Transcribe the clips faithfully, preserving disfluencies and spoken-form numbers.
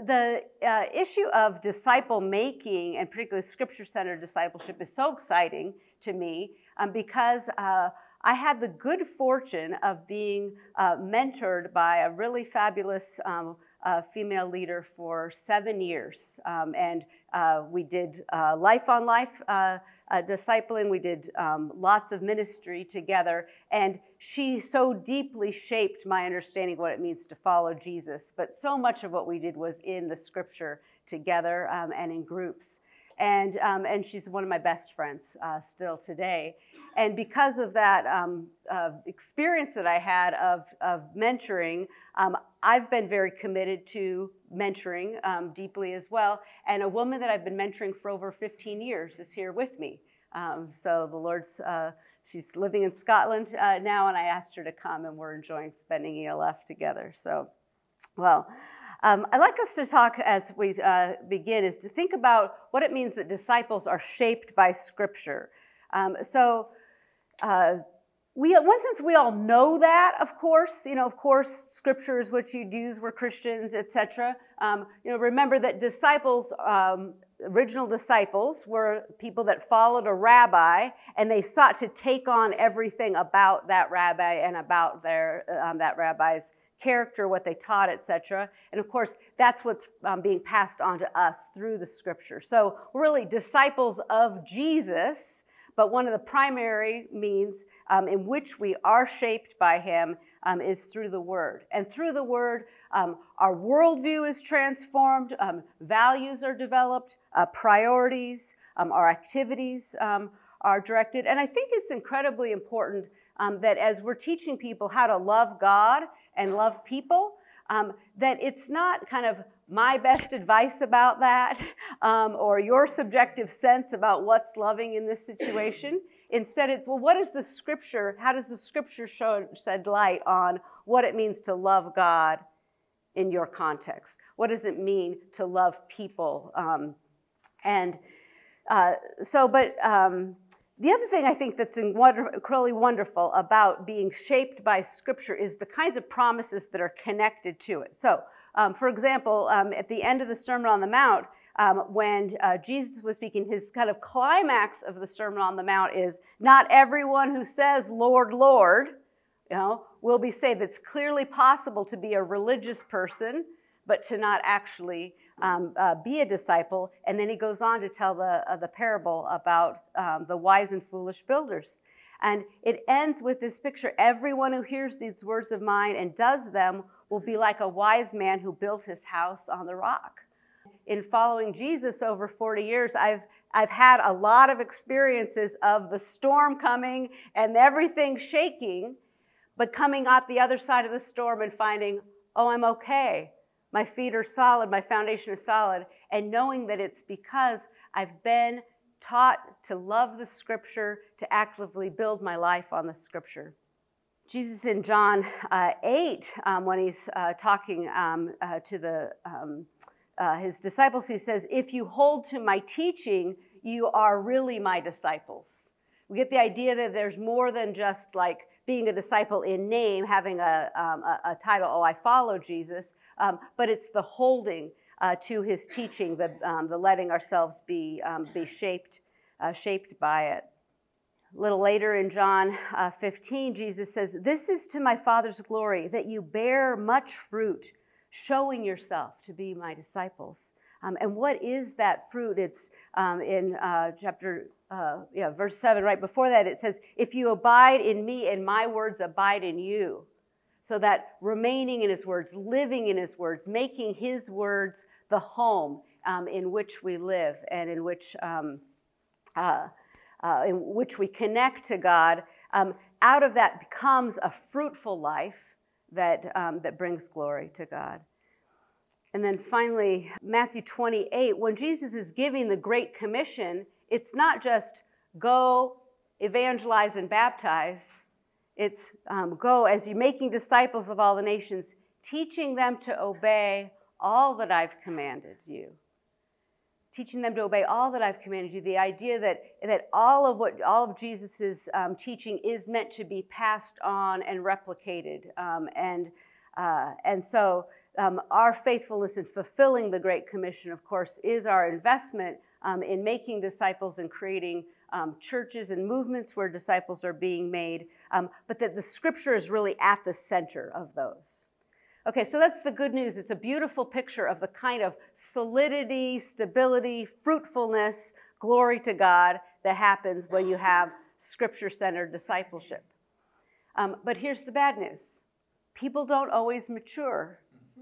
the uh, issue of disciple making, and particularly scripture-centered discipleship, is so exciting to me um, because uh, I had the good fortune of being uh, mentored by a really fabulous um, uh, female leader for seven years. Um, and uh, we did uh, life on life uh, uh, discipling. We did um, lots of ministry together. And she so deeply shaped my understanding of what it means to follow Jesus. But so much of what we did was in the scripture together um, and in groups. And um, and she's one of my best friends uh, still today. And because of that um, uh, experience that I had of, of mentoring, um, I've been very committed to mentoring um, deeply as well. And a woman that I've been mentoring for over fifteen years is here with me. Um, so the Lord's, uh, she's living in Scotland uh, now, and I asked her to come, and we're enjoying spending E L F together. So, well. Um, I'd like us to talk as we uh, begin is to think about what it means that disciples are shaped by Scripture. Um, so, uh, we, in one sense, we all know that, of course. You know, of course, Scripture is what you'd use. We're Christians, et cetera. Um, you know, remember that disciples, um, original disciples, were people that followed a rabbi, and they sought to take on everything about that rabbi and about their um, that rabbi's character, what they taught, et cetera. And of course, that's what's um, being passed on to us through the Scripture. So we're really disciples of Jesus, but one of the primary means um, in which we are shaped by him um, is through the Word. And through the Word, um, our worldview is transformed, um, values are developed, uh, priorities, um, our activities um, are directed. And I think it's incredibly important um, that as we're teaching people how to love God and love people, um, that it's not kind of my best advice about that um, or your subjective sense about what's loving in this situation. Instead, it's, well, what is the Scripture, how does the Scripture show, shed light on what it means to love God in your context? What does it mean to love people? Um, and uh, so, but... Um, The other thing I think that's incredibly wonderful about being shaped by Scripture is the kinds of promises that are connected to it. So, um, for example, um, at the end of the Sermon on the Mount, um, when uh, Jesus was speaking, his kind of climax of the Sermon on the Mount is, not everyone who says, Lord, Lord, you know, will be saved. It's clearly possible to be a religious person, but to not actually Um, uh, be a disciple. And then he goes on to tell the uh, the parable about um, the wise and foolish builders. And it ends with this picture: everyone who hears these words of mine and does them will be like a wise man who built his house on the rock. In following Jesus over forty years, I've I've had a lot of experiences of the storm coming and everything shaking, but coming out the other side of the storm and finding, oh, I'm okay. My feet are solid, my foundation is solid, and knowing that it's because I've been taught to love the Scripture, to actively build my life on the Scripture. Jesus in John uh, eight, um, when he's uh, talking um, uh, to the um, uh, his disciples, he says, if you hold to my teaching, you are really my disciples. We get the idea that there's more than just like being a disciple in name, having a, um, a, a title, oh, I follow Jesus, um, but it's the holding uh, to his teaching, the, um, the letting ourselves be, um, be shaped, uh, shaped by it. A little later in John uh, fifteen, Jesus says, this is to my Father's glory, that you bear much fruit, showing yourself to be my disciples. Um, and what is that fruit? It's um, in uh, chapter, uh, yeah, verse seven, right before that, it says, if you abide in me and my words abide in you. So that remaining in his words, living in his words, making his words the home um, in which we live and in which, um, uh, uh, in which we connect to God. Um, out of that becomes a fruitful life that, um, that brings glory to God. And then finally, Matthew twenty-eight, when Jesus is giving the Great Commission, it's not just go, evangelize, and baptize. It's um, go as you're making disciples of all the nations, teaching them to obey all that I've commanded you. Teaching them to obey all that I've commanded you. The idea that, that all of what all of Jesus' um, teaching is meant to be passed on and replicated. Um, and, uh, and so um, our faithfulness in fulfilling the Great Commission, of course, is our investment um, in making disciples and creating um, churches and movements where disciples are being made, um, but that the Scripture is really at the center of those. Okay, so that's the good news. It's a beautiful picture of the kind of solidity, stability, fruitfulness, glory to God that happens when you have Scripture-centered discipleship. Um, but here's the bad news. People don't always mature,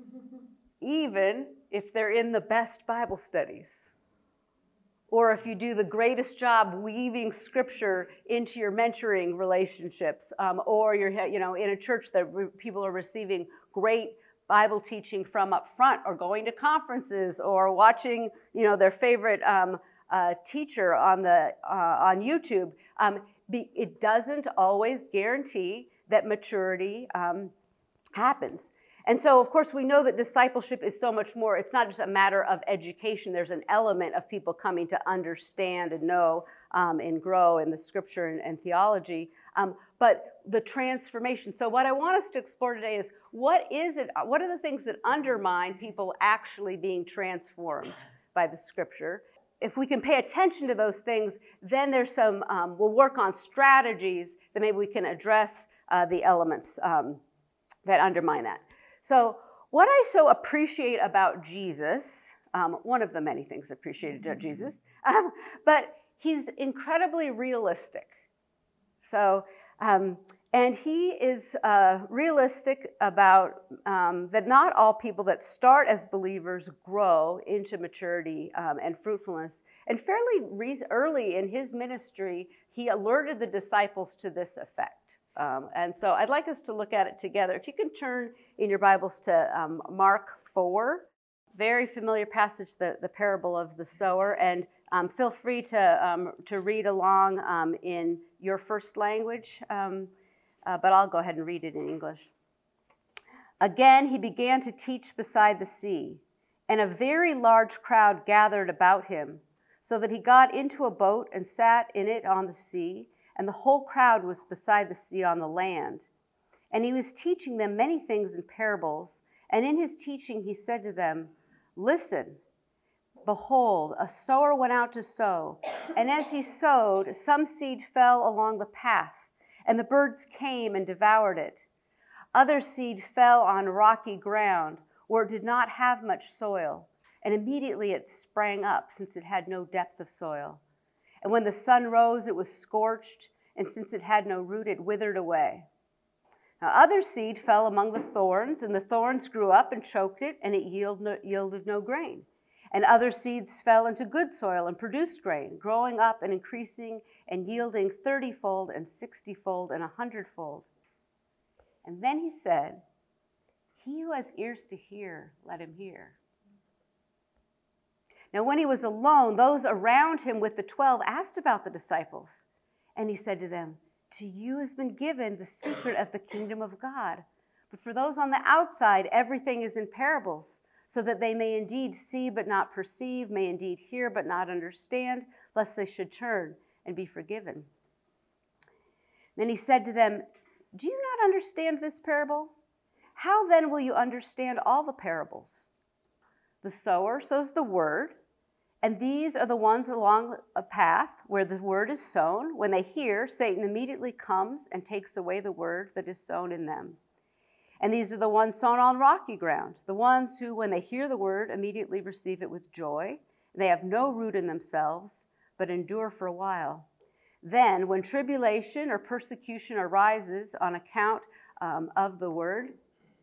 even if they're in the best Bible studies, or if you do the greatest job weaving Scripture into your mentoring relationships, um, or you're you know in a church that re- people are receiving great Bible teaching from up front, or going to conferences, or watching you know their favorite um, uh, teacher on the uh, on YouTube. Um, be, it doesn't always guarantee that maturity um, happens. And so, of course, we know that discipleship is so much more. It's not just a matter of education. There's an element of people coming to understand and know um, and grow in the Scripture and, and theology. Um, but the transformation. So what I want us to explore today is what is it? What are the things that undermine people actually being transformed by the Scripture? If we can pay attention to those things, then there's some. Um, we'll work on strategies that maybe we can address uh, the elements um, that undermine that. So what I so appreciate about Jesus, um, one of the many things appreciated about Jesus, um, but he's incredibly realistic. So, um, and he is uh, realistic about um, that not all people that start as believers grow into maturity um, and fruitfulness. And fairly re- early in his ministry, he alerted the disciples to this effect. Um, and so I'd like us to look at it together. If you can turn in your Bibles to um, Mark four, very familiar passage, the, the parable of the sower, and um, feel free to um, to read along um, in your first language, um, uh, but I'll go ahead and read it in English. Again, he began to teach beside the sea, and a very large crowd gathered about him, so that he got into a boat and sat in it on the sea, and the whole crowd was beside the sea on the land. And he was teaching them many things in parables, and in his teaching he said to them, "Listen, behold, a sower went out to sow, and as he sowed, some seed fell along the path, and the birds came and devoured it. Other seed fell on rocky ground, where it did not have much soil, and immediately it sprang up, since it had no depth of soil. And when the sun rose, it was scorched, and since it had no root, it withered away. Now other seed fell among the thorns, and the thorns grew up and choked it, and it yield no, yielded no grain. And other seeds fell into good soil and produced grain, growing up and increasing and yielding thirty-fold and sixty-fold and a hundredfold." And then he said, "He who has ears to hear, let him hear." Now when he was alone, those around him with the twelve asked about the disciples. And he said to them, "To you has been given the secret of the kingdom of God. But for those on the outside, everything is in parables, so that they may indeed see but not perceive, may indeed hear but not understand, lest they should turn and be forgiven." Then he said to them, "Do you not understand this parable? How then will you understand all the parables? The sower sows the word, and these are the ones along a path where the word is sown. When they hear, Satan immediately comes and takes away the word that is sown in them. And these are the ones sown on rocky ground, the ones who, when they hear the word, immediately receive it with joy. They have no root in themselves, but endure for a while. Then, when tribulation or persecution arises on account um, of the word,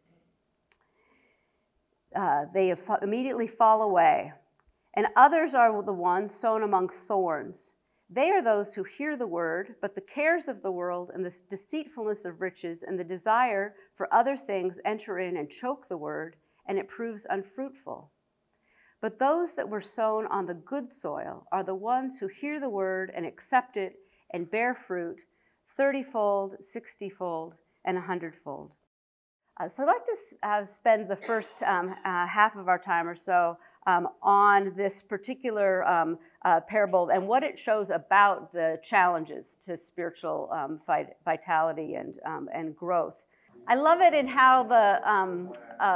uh, they immediately fall away. And others are the ones sown among thorns. They are those who hear the word, but the cares of the world and the deceitfulness of riches and the desire for other things enter in and choke the word, and it proves unfruitful. But those that were sown on the good soil are the ones who hear the word and accept it and bear fruit, thirty-fold, sixty-fold, and a hundredfold." Uh, so I'd like to uh, spend the first um, uh, half of our time or so um, on this particular um, uh, parable and what it shows about the challenges to spiritual um, vit- vitality and um, and growth. I love it in how the um, uh,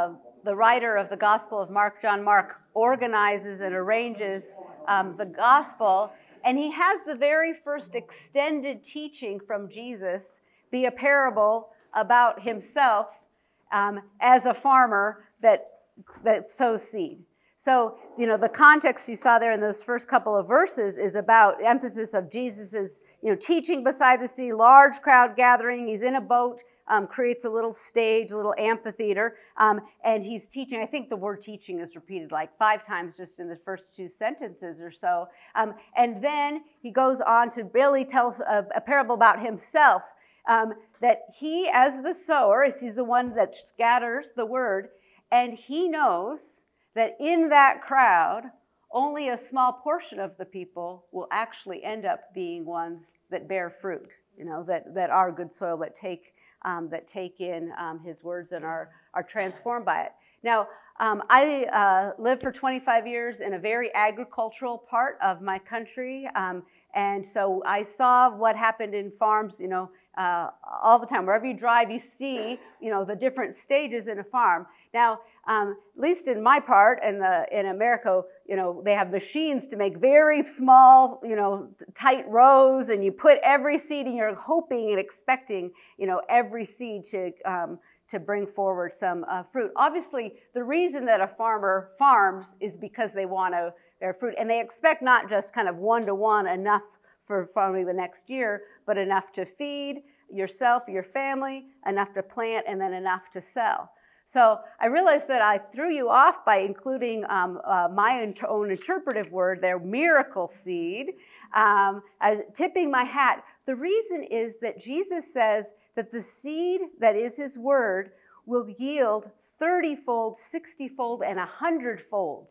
the writer of the Gospel of Mark, John Mark, organizes and arranges um, the Gospel, and he has the very first extended teaching from Jesus be a parable about himself um, as a farmer that, that sows seed. So, you know, the context you saw there in those first couple of verses is about emphasis of Jesus's, you know, teaching beside the sea, large crowd gathering. He's in a boat, um, creates a little stage, a little amphitheater, um, and he's teaching. I think the word teaching is repeated like five times just in the first two sentences or so. Um, and then he goes on to really tell a, a parable about himself, um, that he, as the sower, is he's the one that scatters the word, and he knows that in that crowd, only a small portion of the people will actually end up being ones that bear fruit, you know, that, that are good soil, that take um, that take in um, his words and are, are transformed by it. Now, um, I uh, lived for twenty-five years in a very agricultural part of my country, um, and so I saw what happened in farms, you know, uh, all the time. Wherever you drive, you see, you know, the different stages in a farm. Now, um, at least in my part, in the in America, you know, they have machines to make very small, you know, tight rows, and you put every seed, and you're hoping and expecting, you know, every seed to um, to bring forward some uh, fruit. Obviously, the reason that a farmer farms is because they want to bear fruit, and they expect not just kind of one to one enough for farming the next year, but enough to feed yourself, your family, enough to plant, and then enough to sell. So I realized that I threw you off by including um, uh, my own interpretive word there, miracle seed, um, as tipping my hat. The reason is that Jesus says that the seed that is his word will yield thirty-fold, sixty-fold, and one hundred-fold.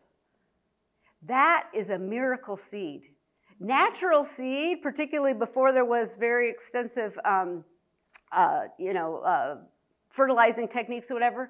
That is a miracle seed. Natural seed, particularly before there was very extensive, um, uh, you know, uh, fertilizing techniques or whatever,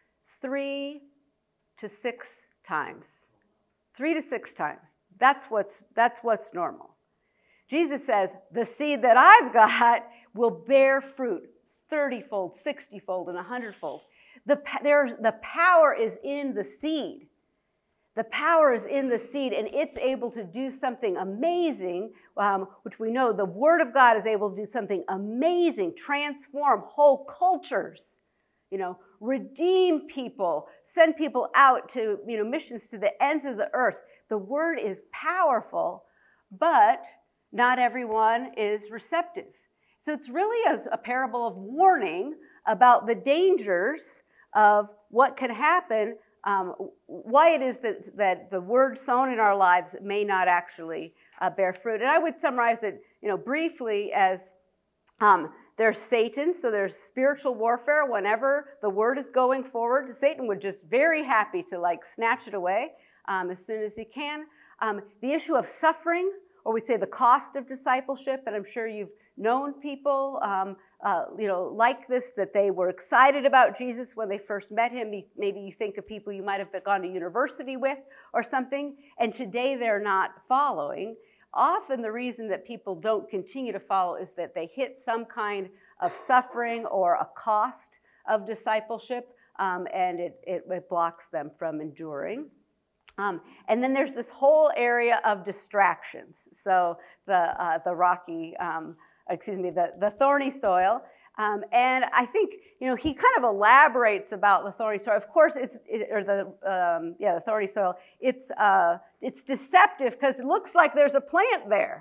three to six times. Three to six times. That's what's, that's what's normal. Jesus says, the seed that I've got will bear fruit thirty-fold, sixty-fold, and one hundred-fold. The, there's, the power is in the seed. The power is in the seed, and it's able to do something amazing, um, which we know the Word of God is able to do something amazing, transform whole cultures, you know, redeem people, send people out to, you know, missions to the ends of the earth. The Word is powerful, but not everyone is receptive. So it's really a, a parable of warning about the dangers of what can happen, um, why it is that, that the word sown in our lives may not actually uh, bear fruit. And I would summarize it, you know, briefly as um, there's Satan, so there's spiritual warfare. Whenever the word is going forward, Satan would just very happy to like snatch it away um, as soon as he can. Um, the issue of suffering, or we'd say the cost of discipleship, and I'm sure you've known people, um, uh, you know, like this, that they were excited about Jesus when they first met him. Maybe you think of people you might have gone to university with or something, and today they're not following. Often the reason that people don't continue to follow is that they hit some kind of suffering or a cost of discipleship, um, and it, it, it blocks them from enduring. Um, and then there's this whole area of distractions. So the uh, the rocky, um, excuse me, the, the thorny soil. Um, and I think, you know, he kind of elaborates about the thorny soil. Of course, it's, it, or the, um, yeah, the thorny soil. It's, uh, it's deceptive because it looks like there's a plant there.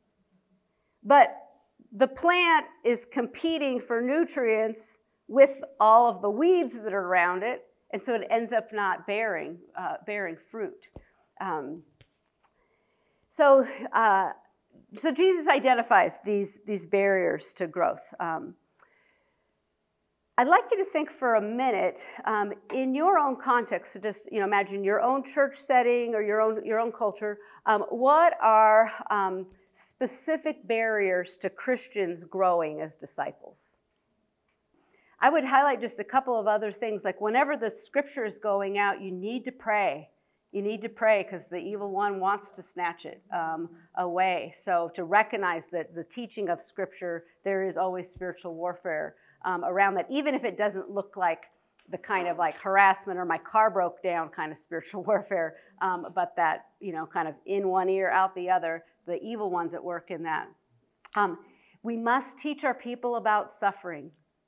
But the plant is competing for nutrients with all of the weeds that are around it, and so it ends up not bearing, uh, bearing fruit. Um, so, uh, so Jesus identifies these, these barriers to growth. Um, I'd like you to think for a minute um, in your own context. So just, you know, imagine your own church setting or your own your own culture. Um, what are um, specific barriers to Christians growing as disciples? I would highlight just a couple of other things. Like whenever the scripture is going out, you need to pray. You need to pray because the evil one wants to snatch it um, away. So to recognize that the teaching of scripture, there is always spiritual warfare Um, around that, even if it doesn't look like the kind of like harassment or my car broke down kind of spiritual warfare, um, but that, you know, kind of in one ear, out the other, the evil ones at work in that. Um, we must teach our people about suffering.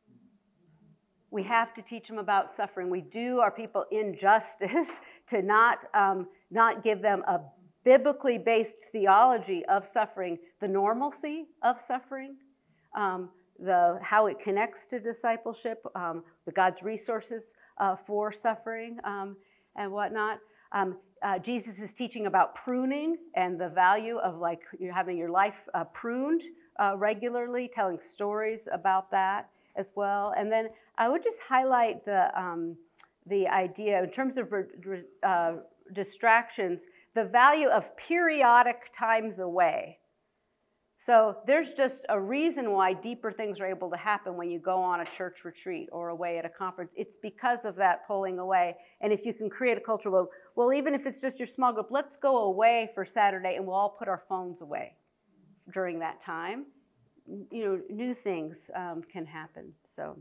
We have to teach them about suffering. We do our people injustice to not, um, not give them a biblically based theology of suffering, the normalcy of suffering, um, the how it connects to discipleship, um, the God's resources uh, for suffering um, and whatnot. Um, uh, Jesus is teaching about pruning and the value of like you're having your life uh, pruned uh, regularly, telling stories about that as well. And then I would just highlight the um, the idea in terms of re- re- uh, distractions, the value of periodic times away. So there's just a reason why deeper things are able to happen when you go on a church retreat or away at a conference. It's because of that pulling away. And if you can create a culture, well, well, even if it's just your small group, let's go away for Saturday and we'll all put our phones away during that time. You know, new things um, can happen. So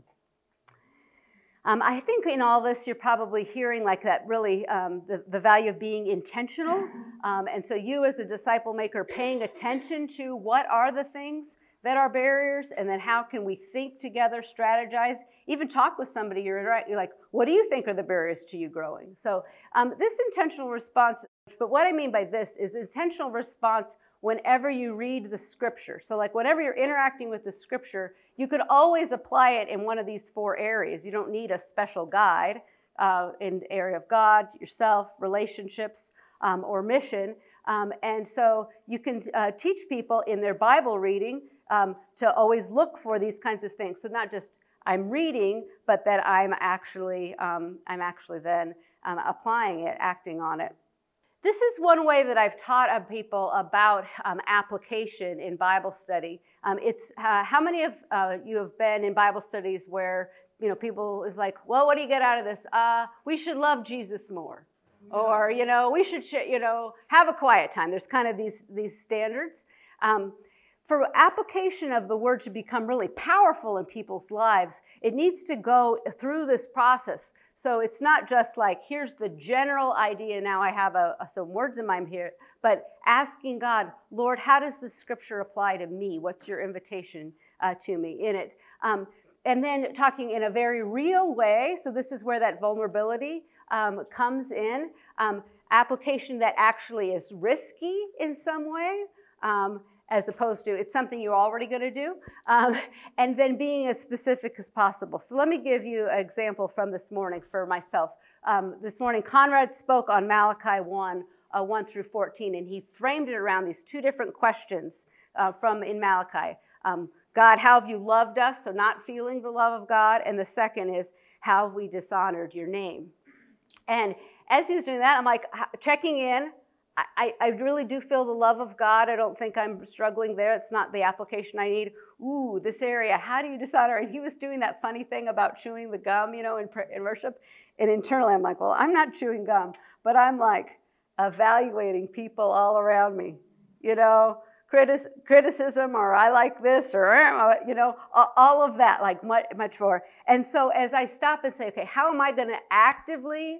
um, I think in all this, you're probably hearing like that really um, the, the value of being intentional. Um, and so you as a disciple maker paying attention to what are the things that are barriers, and then how can we think together, strategize, even talk with somebody you're, you're like, what do you think are the barriers to you growing? So um, this intentional response, but what I mean by this is intentional response whenever you read the scripture. So like whenever you're interacting with the scripture, you could always apply it in one of these four areas. You don't need a special guide uh, in the area of God, yourself, relationships, um, or mission. Um, and so you can uh, teach people in their Bible reading um, to always look for these kinds of things. So not just I'm reading, but that I'm actually um, I'm actually then um, applying it, acting on it. This is one way that I've taught people about um, application in Bible study. Um, it's uh, how many of uh, you have been in Bible studies where you know people is like, well, what do you get out of this? Uh, we should love Jesus more, or you know, we should you know have a quiet time. There's kind of these these standards. Um, for application of the word to become really powerful in people's lives, it needs to go through this process. So it's not just like, here's the general idea, now I have a, a, some words in my head, but asking God, Lord, how does this scripture apply to me? What's your invitation uh, to me in it? Um, and then talking in a very real way, so this is where that vulnerability um, comes in. Um, application that actually is risky in some way, um, as opposed to it's something you're already going to do, um, and then being as specific as possible. So let me give you an example from this morning for myself. Um, this morning, Conrad spoke on Malachi one, uh, one through fourteen, and he framed it around these two different questions uh, from in Malachi. Um, God, how have you loved us? So not feeling the love of God. And the second is, how have we dishonored your name? And as he was doing that, I'm like checking in. I, I really do feel the love of God. I don't think I'm struggling there. It's not the application I need. Ooh, this area, how do you dishonor? And he was doing that funny thing about chewing the gum, you know, in, in worship. And internally, I'm like, well, I'm not chewing gum, but I'm like evaluating people all around me, you know, critis- criticism, or I like this, or, you know, all of that, like much, much more. And so as I stop and say, okay, how am I going to actively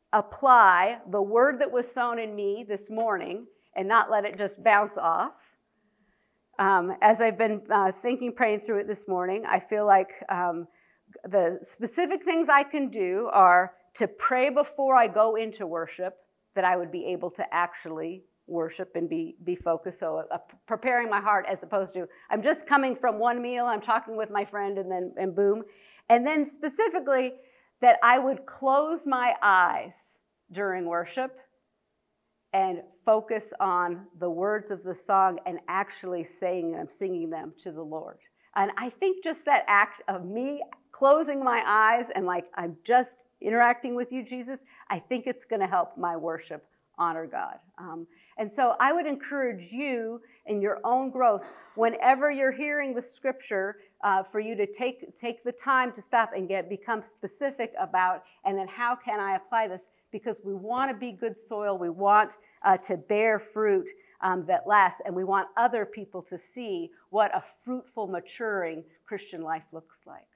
apply the word that was sown in me this morning and not let it just bounce off? Um, as I've been uh, thinking, praying through it this morning, I feel like um, the specific things I can do are to pray before I go into worship, that I would be able to actually worship and be, be focused. So uh, preparing my heart, as opposed to I'm just coming from one meal, I'm talking with my friend, and then and boom. And then specifically, that I would close my eyes during worship and focus on the words of the song and actually saying them, singing them to the Lord. And I think just that act of me closing my eyes and like, I'm just interacting with you, Jesus, I think it's going to help my worship honor God. Um, and so I would encourage you in your own growth, whenever you're hearing the scripture, uh, for you to take take the time to stop and get become specific about, and then how can I apply this? Because we want to be good soil. We want uh, to bear fruit um, that lasts, and we want other people to see what a fruitful, maturing Christian life looks like.